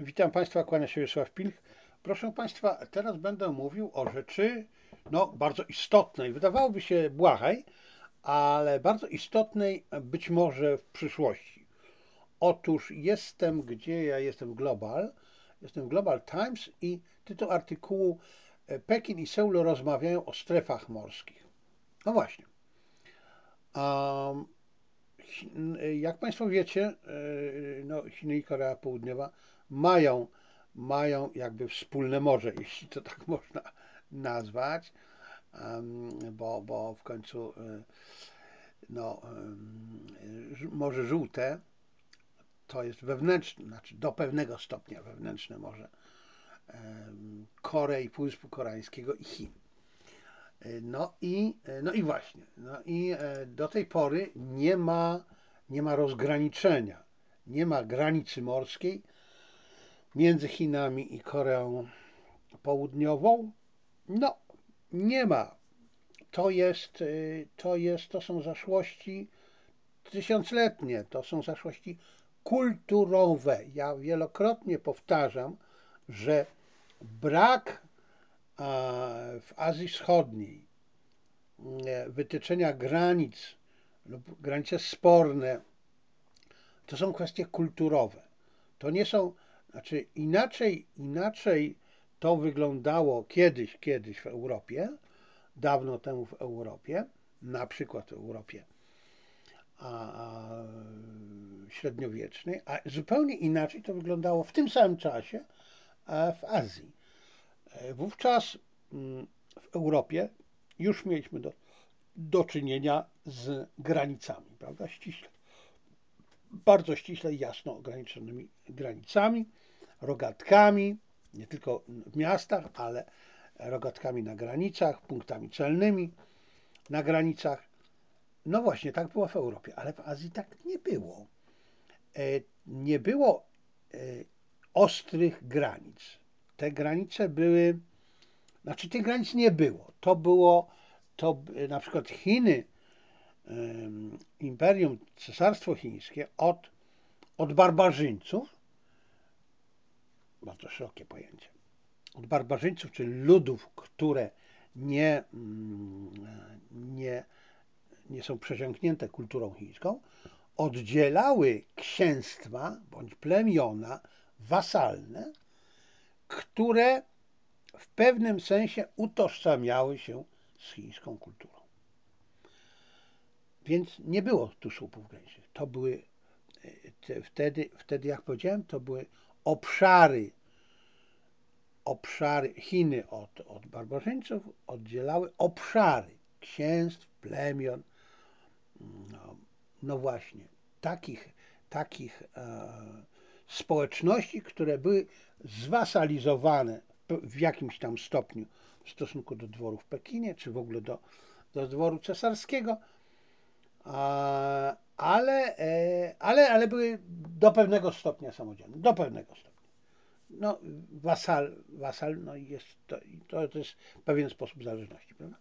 Witam Państwa, kłania się Wiesław Pilch. Proszę Państwa, teraz będę mówił o rzeczy bardzo istotnej, wydawałoby się błahej, ale bardzo istotnej być może w przyszłości. Otóż gdzie ja jestem? Jestem w Global Times i tytuł artykułu: Pekin i Seul rozmawiają o strefach morskich. No właśnie. Jak Państwo wiecie, Chiny i Korea Południowa mają, mają jakby wspólne morze, jeśli to tak można nazwać, bo w końcu Morze Żółte to jest wewnętrzne, znaczy do pewnego stopnia wewnętrzne morze Korei, Półwyspu Koreańskiego i Chin. Do tej pory nie ma rozgraniczenia, nie ma granicy morskiej między Chinami i Koreą Południową. No, nie ma. To są zaszłości tysiącletnie, to są zaszłości kulturowe. Ja wielokrotnie powtarzam, że brak w Azji Wschodniej wytyczenia granic lub granice sporne to są kwestie kulturowe. To nie są, znaczy inaczej to wyglądało kiedyś w Europie, dawno temu w Europie, na przykład w Europie średniowiecznej, a zupełnie inaczej to wyglądało w tym samym czasie w Azji. Wówczas w Europie już mieliśmy do czynienia z granicami, prawda? Bardzo ściśle i jasno ograniczonymi granicami, rogatkami, nie tylko w miastach, ale rogatkami na granicach, punktami celnymi na granicach. No właśnie, tak było w Europie, ale w Azji tak nie było. Nie było ostrych granic. Te granice były, znaczy tych granic nie było. To na przykład Chiny, Imperium, Cesarstwo Chińskie od barbarzyńców, bardzo szerokie pojęcie, od barbarzyńców, czyli ludów, które nie są przesiąknięte kulturą chińską, oddzielały księstwa bądź plemiona wasalne, które w pewnym sensie utożsamiały się z chińską kulturą. Więc nie było tu słupów granicznych. To były wtedy, jak powiedziałem, to były obszary Chiny od barbarzyńców oddzielały obszary księstw, plemion, no właśnie, takich społeczności, które były zwasalizowane w jakimś tam stopniu w stosunku do dworu w Pekinie, czy w ogóle do dworu cesarskiego, ale były do pewnego stopnia samodzielne, do pewnego stopnia. No, wasal no to jest pewien sposób zależności, prawda?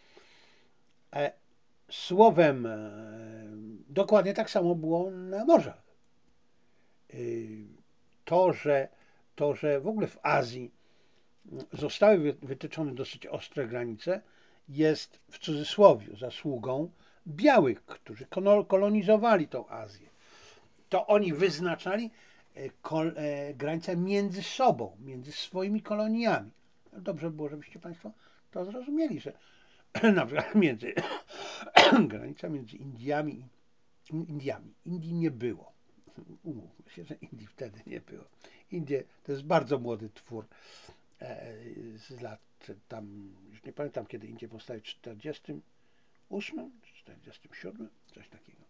Słowem, dokładnie tak samo było na morzach. To, że w ogóle w Azji zostały wytyczone dosyć ostre granice, jest w cudzysłowie zasługą białych, którzy kolonizowali tą Azję. To oni wyznaczali granice między sobą, między swoimi koloniami. Dobrze było, żebyście Państwo to zrozumieli, że na przykład granica między Indii nie było. Umówmy się, że Indii wtedy nie było. Indie to jest bardzo młody twór z lat tam, już nie pamiętam kiedy Indie powstały, w 48 czy 47, coś takiego.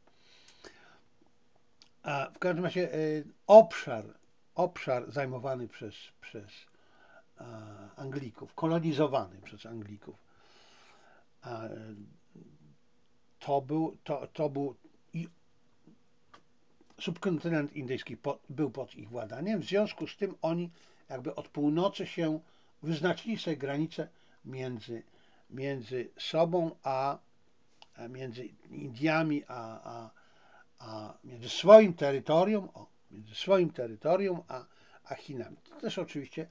A w każdym razie obszar zajmowany przez Anglików, kolonizowany przez Anglików, to był i subkontynent indyjski był pod ich władaniem, w związku z tym oni jakby od północy się wyznaczyli sobie granice między sobą, między Indiami, między swoim terytorium, a Chinami. To też oczywiście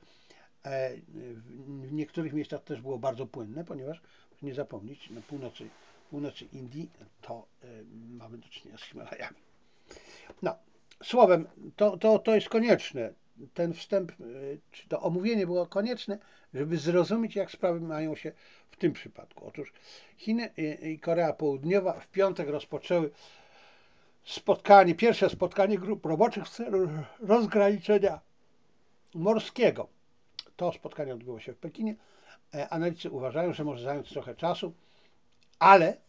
w niektórych miejscach też było bardzo płynne, ponieważ nie zapomnieć, na północy Indii to mamy do czynienia z Himalajami. No, słowem, to jest konieczne. Ten wstęp, czy to omówienie było konieczne, żeby zrozumieć, jak sprawy mają się w tym przypadku. Otóż Chiny i Korea Południowa w piątek rozpoczęły pierwsze spotkanie grup roboczych w celu rozgraniczenia morskiego. To spotkanie odbyło się w Pekinie. Analitycy uważają, że może zająć trochę czasu, ale,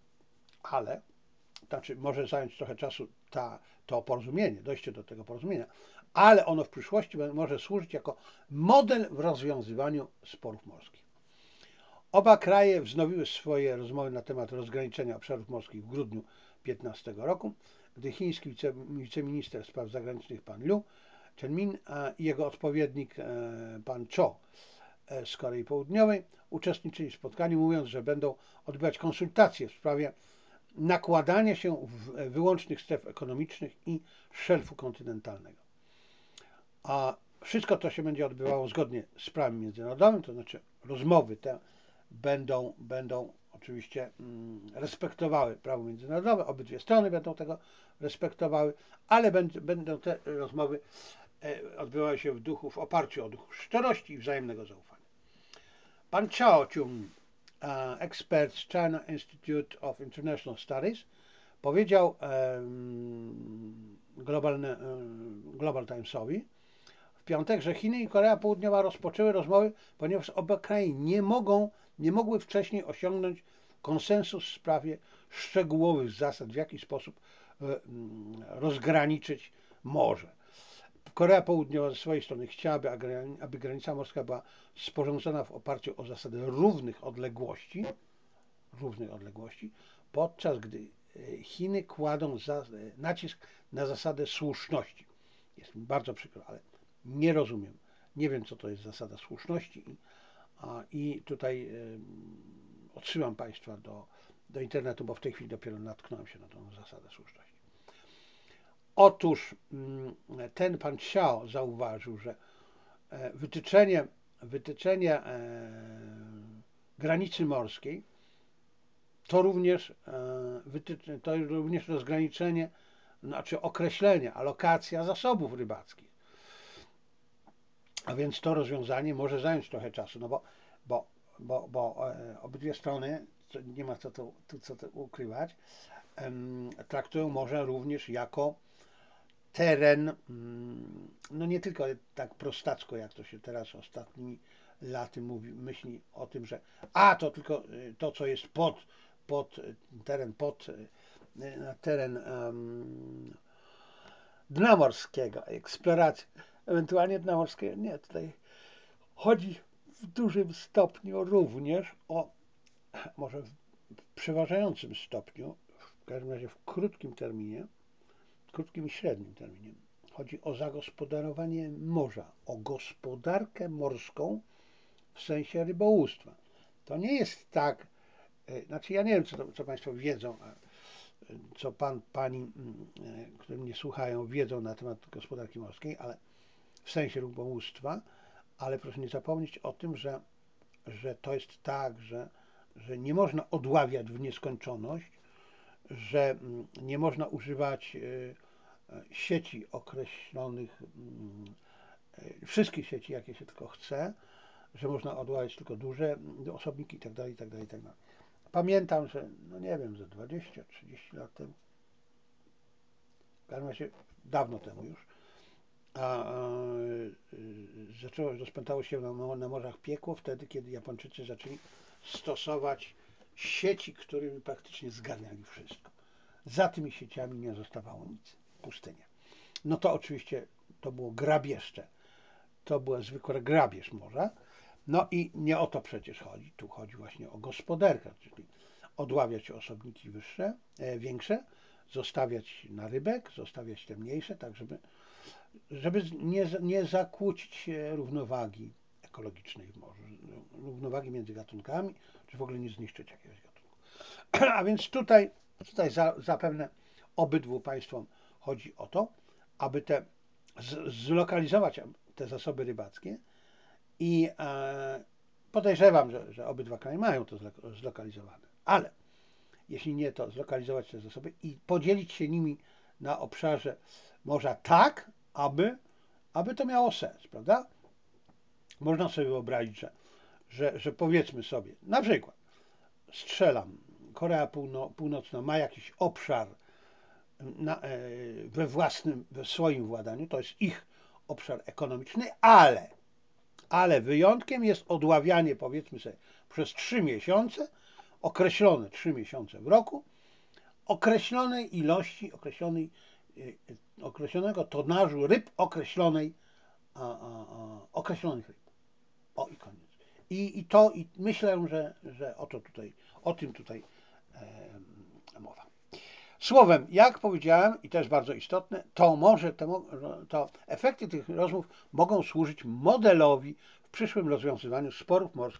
znaczy może zająć trochę czasu to porozumienie, dojście do tego porozumienia, ale ono w przyszłości może służyć jako model w rozwiązywaniu sporów morskich. Oba kraje wznowiły swoje rozmowy na temat rozgraniczenia obszarów morskich w grudniu 2015 roku, gdy chiński wiceminister spraw zagranicznych pan Liu Chenmin i jego odpowiednik pan Cho z Korei Południowej uczestniczyli w spotkaniu, mówiąc, że będą odbywać konsultacje w sprawie nakładania się wyłącznych stref ekonomicznych i szelfu kontynentalnego. A wszystko to się będzie odbywało zgodnie z prawem międzynarodowym, to znaczy rozmowy te będą oczywiście respektowały prawo międzynarodowe, obydwie strony będą tego respektowały, ale będą te rozmowy odbywały się w oparciu o duch szczerości i wzajemnego zaufania. Pan Chao Chung, ekspert z China Institute of International Studies, powiedział Global Timesowi w piątek, że Chiny i Korea Południowa rozpoczęły rozmowy, ponieważ oba kraje nie mogły wcześniej osiągnąć konsensus w sprawie szczegółowych zasad, w jaki sposób rozgraniczyć morze. Korea Południowa ze swojej strony chciałaby, aby granica morska była sporządzona w oparciu o zasadę równych odległości, podczas gdy Chiny kładą nacisk na zasadę słuszności. Jest mi bardzo przykro, ale nie rozumiem. Nie wiem, co to jest zasada słuszności i tutaj odsyłam Państwa do internetu, bo w tej chwili dopiero natknąłem się na tą zasadę słuszności. Otóż ten pan Xiao zauważył, że wytyczenie granicy morskiej to również rozgraniczenie, znaczy określenie, alokacja zasobów rybackich. A więc to rozwiązanie może zająć trochę czasu, no bo obydwie strony, nie ma co tu ukrywać, traktują morze również jako teren, no nie tylko tak prostacko, jak to się teraz ostatnimi laty myśli o tym, że to tylko to, co jest teren dna morskiego, eksploracji, ewentualnie dna morskiego. Nie, tutaj chodzi w dużym stopniu również może w przeważającym stopniu, w każdym razie w krótkim i średnim terminie, chodzi o zagospodarowanie morza, o gospodarkę morską w sensie rybołówstwa. To nie jest tak, znaczy ja nie wiem, co Państwo wiedzą, co pani, które mnie słuchają, wiedzą na temat gospodarki morskiej, ale w sensie rybołówstwa, ale proszę nie zapomnieć o tym, że to jest tak, że nie można odławiać w nieskończoność, że nie można używać sieci określonych, wszystkich sieci, jakie się tylko chce, że można odławiać tylko duże osobniki itd. Pamiętam, że no nie wiem, ze 20-30 lat temu, w każdym razie dawno temu już, rozpętało się na morzach piekło wtedy, kiedy Japończycy zaczęli stosować sieci, którymi praktycznie zgarniali wszystko. Za tymi sieciami nie zostawało nic, pustynia. No to oczywiście to było grabieżcze, to była zwykła grabież morza. No i nie o to przecież chodzi, tu chodzi właśnie o gospodarkę, czyli odławiać osobniki większe, zostawiać na rybek, zostawiać te mniejsze, tak żeby nie zakłócić równowagi ekologicznej w morzu, równowagi między gatunkami, czy w ogóle nie zniszczyć jakiegoś gatunku. A więc tutaj zapewne obydwu państwom chodzi o to, aby te zlokalizować te zasoby rybackie i podejrzewam, że obydwa kraje mają to zlokalizowane, ale jeśli nie, to zlokalizować te zasoby i podzielić się nimi na obszarze morza tak, aby to miało sens, prawda? Można sobie wyobrazić, że powiedzmy sobie, na przykład strzelam, Korea Północna ma jakiś obszar we swoim władaniu, to jest ich obszar ekonomiczny, ale wyjątkiem jest odławianie, powiedzmy sobie, przez 3 miesiące, określone 3 miesiące w roku, określonej ilości, określonego tonażu ryb określonych ryb. O i koniec. I myślę, że o tym tutaj mowa. Słowem, jak powiedziałem, i to jest bardzo istotne, to efekty tych rozmów mogą służyć modelowi w przyszłym rozwiązywaniu sporów morskich.